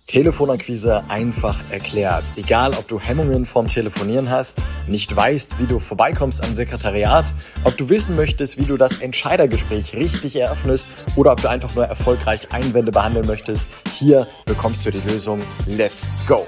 Telefonakquise einfach erklärt. Egal, ob du Hemmungen vorm Telefonieren hast, nicht weißt, wie du vorbeikommst am Sekretariat, ob du wissen möchtest, wie du das Entscheidergespräch richtig eröffnest oder ob du einfach nur erfolgreich Einwände behandeln möchtest, hier bekommst du die Lösung. Let's go!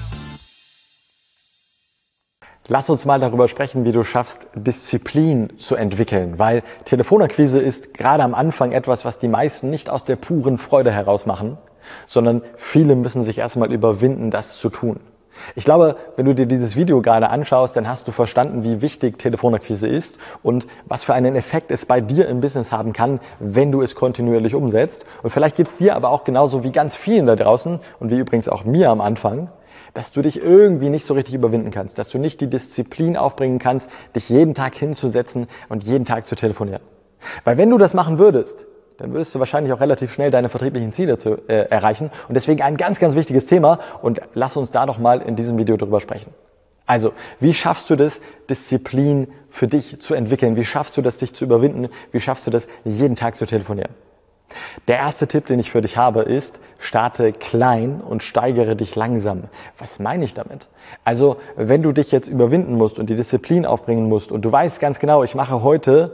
Lass uns mal darüber sprechen, wie du schaffst, Disziplin zu entwickeln, weil Telefonakquise ist gerade am Anfang etwas, was die meisten nicht aus der puren Freude heraus machen, sondern viele müssen sich erstmal überwinden, das zu tun. Ich glaube, wenn du dir dieses Video gerade anschaust, dann hast du verstanden, wie wichtig Telefonakquise ist und was für einen Effekt es bei dir im Business haben kann, wenn du es kontinuierlich umsetzt. Und vielleicht geht es dir aber auch genauso wie ganz vielen da draußen und wie übrigens auch mir am Anfang, dass du dich irgendwie nicht so richtig überwinden kannst, dass du nicht die Disziplin aufbringen kannst, dich jeden Tag hinzusetzen und jeden Tag zu telefonieren. Weil wenn du das machen würdest, dann würdest du wahrscheinlich auch relativ schnell deine vertrieblichen Ziele erreichen. Und deswegen ein ganz, ganz wichtiges Thema. Und lass uns da doch mal in diesem Video drüber sprechen. Also, wie schaffst du das, Disziplin für dich zu entwickeln? Wie schaffst du das, dich zu überwinden? Wie schaffst du das, jeden Tag zu telefonieren? Der erste Tipp, den ich für dich habe, ist, starte klein und steigere dich langsam. Was meine ich damit? Also, wenn du dich jetzt überwinden musst und die Disziplin aufbringen musst und du weißt ganz genau, ich mache heute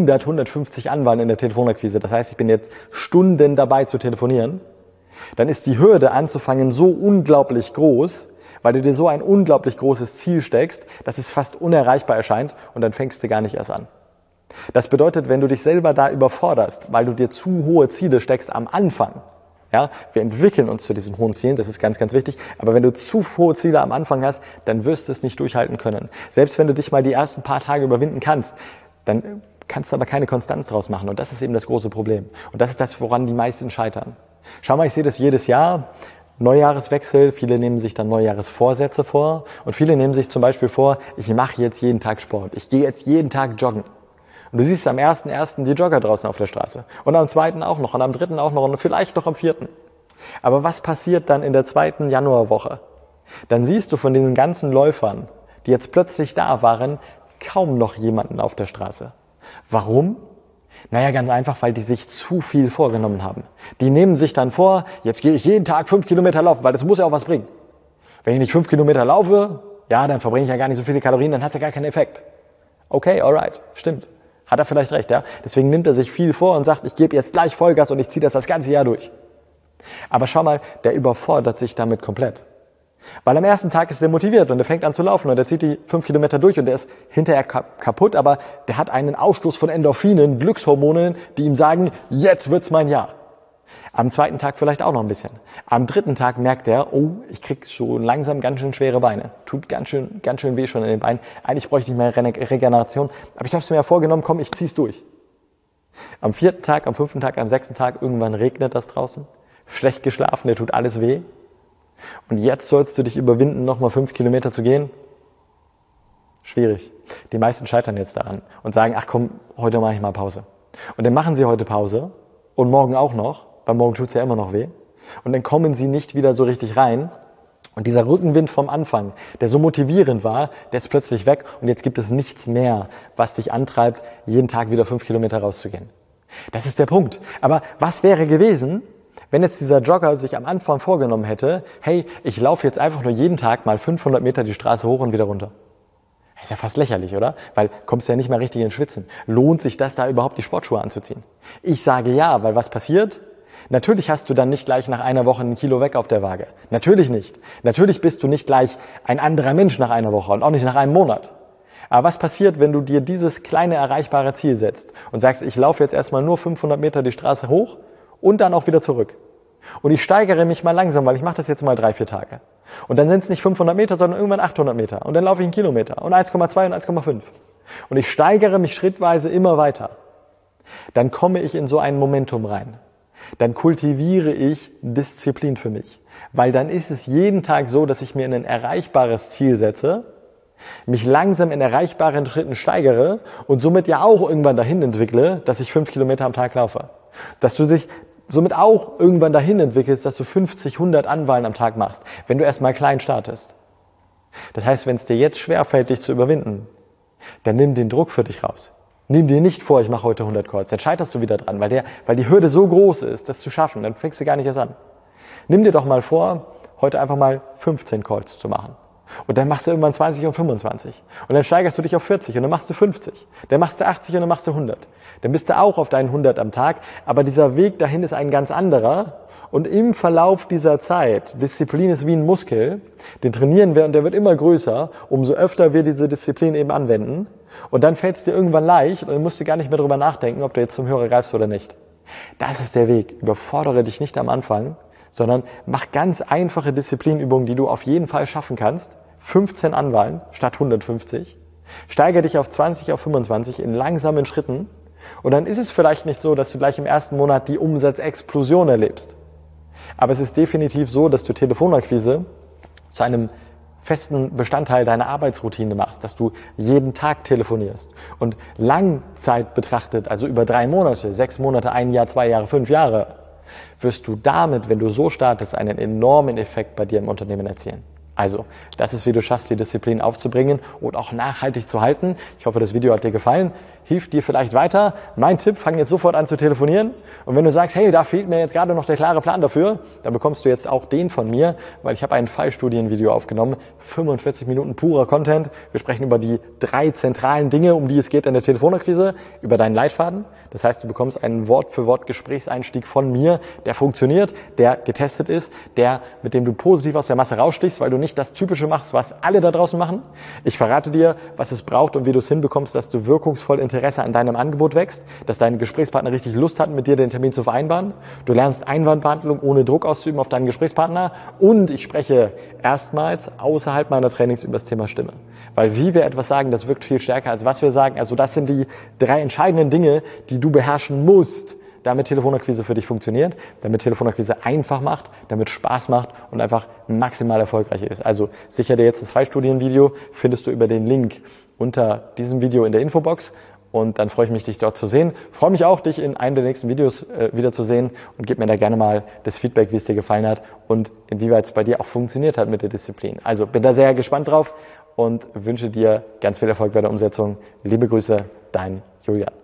150 Anwahlen in der Telefonakquise, das heißt, ich bin jetzt Stunden dabei zu telefonieren, dann ist die Hürde anzufangen so unglaublich groß, weil du dir so ein unglaublich großes Ziel steckst, dass es fast unerreichbar erscheint und dann fängst du gar nicht erst an. Das bedeutet, wenn du dich selber da überforderst, weil du dir zu hohe Ziele steckst am Anfang, ja, wir entwickeln uns zu diesen hohen Zielen, das ist ganz, ganz wichtig, aber wenn du zu hohe Ziele am Anfang hast, dann wirst du es nicht durchhalten können. Selbst wenn du dich mal die ersten paar Tage überwinden kannst, dann kannst du aber keine Konstanz draus machen und das ist eben das große Problem. Und das ist das, woran die meisten scheitern. Schau mal, ich sehe das jedes Jahr, Neujahreswechsel, viele nehmen sich dann Neujahresvorsätze vor und viele nehmen sich zum Beispiel vor, ich mache jetzt jeden Tag Sport, ich gehe jetzt jeden Tag joggen. Und du siehst am 1.1. die Jogger draußen auf der Straße und am 2. auch noch und am 3. auch noch und vielleicht noch am 4. Aber was passiert dann in der 2. Januarwoche? Dann siehst du von diesen ganzen Läufern, die jetzt plötzlich da waren, kaum noch jemanden auf der Straße. Warum? Naja, ganz einfach, weil die sich zu viel vorgenommen haben. Die nehmen sich dann vor, jetzt gehe ich jeden Tag 5 Kilometer laufen, weil das muss ja auch was bringen. Wenn ich nicht 5 Kilometer laufe, ja, dann verbrenne ich ja gar nicht so viele Kalorien, dann hat es ja gar keinen Effekt. Okay, alright, stimmt. Hat er vielleicht recht, ja? Deswegen nimmt er sich viel vor und sagt, ich gebe jetzt gleich Vollgas und ich ziehe das ganze Jahr durch. Aber schau mal, der überfordert sich damit komplett. Weil am ersten Tag ist der motiviert und der fängt an zu laufen und der zieht die 5 Kilometer durch und der ist hinterher kaputt, aber der hat einen Ausstoß von Endorphinen, Glückshormonen, die ihm sagen, jetzt wird's mein Jahr. Am 2. Tag vielleicht auch noch ein bisschen. Am 3. Tag merkt er, oh, ich krieg schon langsam ganz schön schwere Beine. Tut ganz schön weh schon in den Beinen. Eigentlich bräuchte ich mehr Regeneration, aber ich habe es mir ja vorgenommen, komm, ich zieh's durch. Am 4. Tag, am 5. Tag, am 6. Tag, irgendwann regnet das draußen. Schlecht geschlafen, der tut alles weh. Und jetzt sollst du dich überwinden, nochmal 5 Kilometer zu gehen? Schwierig. Die meisten scheitern jetzt daran und sagen, ach komm, heute mache ich mal Pause. Und dann machen sie heute Pause und morgen auch noch, weil morgen tut's ja immer noch weh. Und dann kommen sie nicht wieder so richtig rein. Und dieser Rückenwind vom Anfang, der so motivierend war, der ist plötzlich weg und jetzt gibt es nichts mehr, was dich antreibt, jeden Tag wieder 5 Kilometer rauszugehen. Das ist der Punkt. Aber was wäre gewesen, wenn jetzt dieser Jogger sich am Anfang vorgenommen hätte, hey, ich laufe jetzt einfach nur jeden Tag mal 500 Meter die Straße hoch und wieder runter. Das ist ja fast lächerlich, oder? Weil kommst du ja nicht mehr richtig ins Schwitzen. Lohnt sich das da überhaupt, die Sportschuhe anzuziehen? Ich sage ja, weil was passiert? Natürlich hast du dann nicht gleich nach einer Woche 1 Kilo weg auf der Waage. Natürlich nicht. Natürlich bist du nicht gleich ein anderer Mensch nach einer Woche und auch nicht nach einem Monat. Aber was passiert, wenn du dir dieses kleine erreichbare Ziel setzt und sagst, ich laufe jetzt erstmal nur 500 Meter die Straße hoch und dann auch wieder zurück. Und ich steigere mich mal langsam, weil ich mache das jetzt mal 3-4 Tage. Und dann sind es nicht 500 Meter, sondern irgendwann 800 Meter. Und dann laufe ich 1 Kilometer und 1,2 und 1,5. Und ich steigere mich schrittweise immer weiter. Dann komme ich in so ein Momentum rein. Dann kultiviere ich Disziplin für mich. Weil dann ist es jeden Tag so, dass ich mir ein erreichbares Ziel setze, mich langsam in erreichbaren Schritten steigere und somit ja auch irgendwann dahin entwickle, dass ich 5 Kilometer am Tag laufe. Dass du dich somit auch irgendwann dahin entwickelst, dass du 50, 100 Anwahlen am Tag machst, wenn du erstmal klein startest. Das heißt, wenn es dir jetzt schwerfällt, dich zu überwinden, dann nimm den Druck für dich raus. Nimm dir nicht vor, ich mache heute 100 Calls, dann scheiterst du wieder dran, weil die Hürde so groß ist, das zu schaffen, dann fängst du gar nicht erst an. Nimm dir doch mal vor, heute einfach mal 15 Calls zu machen. Und dann machst du irgendwann 20 und 25. Und dann steigerst du dich auf 40 und dann machst du 50. Dann machst du 80 und dann machst du 100. Dann bist du auch auf deinen 100 am Tag. Aber dieser Weg dahin ist ein ganz anderer. Und im Verlauf dieser Zeit, Disziplin ist wie ein Muskel, den trainieren wir und der wird immer größer, umso öfter wir diese Disziplin eben anwenden. Und dann fällt es dir irgendwann leicht und dann musst du gar nicht mehr darüber nachdenken, ob du jetzt zum Hörer greifst oder nicht. Das ist der Weg. Überfordere dich nicht am Anfang, sondern mach ganz einfache Disziplinübungen, die du auf jeden Fall schaffen kannst. 15 Anwahlen statt 150. Steigere dich auf 20, auf 25 in langsamen Schritten. Und dann ist es vielleicht nicht so, dass du gleich im ersten Monat die Umsatzexplosion erlebst. Aber es ist definitiv so, dass du Telefonakquise zu einem festen Bestandteil deiner Arbeitsroutine machst, dass du jeden Tag telefonierst. Und Langzeit betrachtet, also über 3 Monate, 6 Monate, 1 Jahr, 2 Jahre, 5 Jahre, wirst du damit, wenn du so startest, einen enormen Effekt bei dir im Unternehmen erzielen. Also, das ist, wie du schaffst, die Disziplin aufzubringen und auch nachhaltig zu halten. Ich hoffe, das Video hat dir gefallen, hilft dir vielleicht weiter. Mein Tipp, fang jetzt sofort an zu telefonieren. Und wenn du sagst, hey, da fehlt mir jetzt gerade noch der klare Plan dafür, dann bekommst du jetzt auch den von mir, weil ich habe ein Fallstudienvideo aufgenommen, 45 Minuten purer Content. Wir sprechen über die 3 zentralen Dinge, um die es geht in der Telefonakquise, über deinen Leitfaden. Das heißt, du bekommst einen Wort-für-Wort-Gesprächseinstieg von mir, der funktioniert, der getestet ist, mit dem du positiv aus der Masse rausstichst, weil du nicht das Typische machst, was alle da draußen machen. Ich verrate dir, was es braucht und wie du es hinbekommst, dass du wirkungsvoll Interesse an deinem Angebot wächst, dass dein Gesprächspartner richtig Lust hat, mit dir den Termin zu vereinbaren. Du lernst Einwandbehandlung ohne Druck auszuüben auf deinen Gesprächspartner und ich spreche erstmals außerhalb meiner Trainings über das Thema Stimme. Weil wie wir etwas sagen, das wirkt viel stärker als was wir sagen. Also das sind die 3 entscheidenden Dinge, die du beherrschen musst, damit Telefonakquise für dich funktioniert, damit Telefonakquise einfach macht, damit Spaß macht und einfach maximal erfolgreich ist. Also sicher dir jetzt das Fallstudienvideo, findest du über den Link unter diesem Video in der Infobox und dann freue ich mich, dich dort zu sehen. Freue mich auch, dich in einem der nächsten Videos wieder zu sehen und gib mir da gerne mal das Feedback, wie es dir gefallen hat und inwieweit es bei dir auch funktioniert hat mit der Disziplin. Also bin da sehr gespannt drauf und wünsche dir ganz viel Erfolg bei der Umsetzung. Liebe Grüße, dein Julian.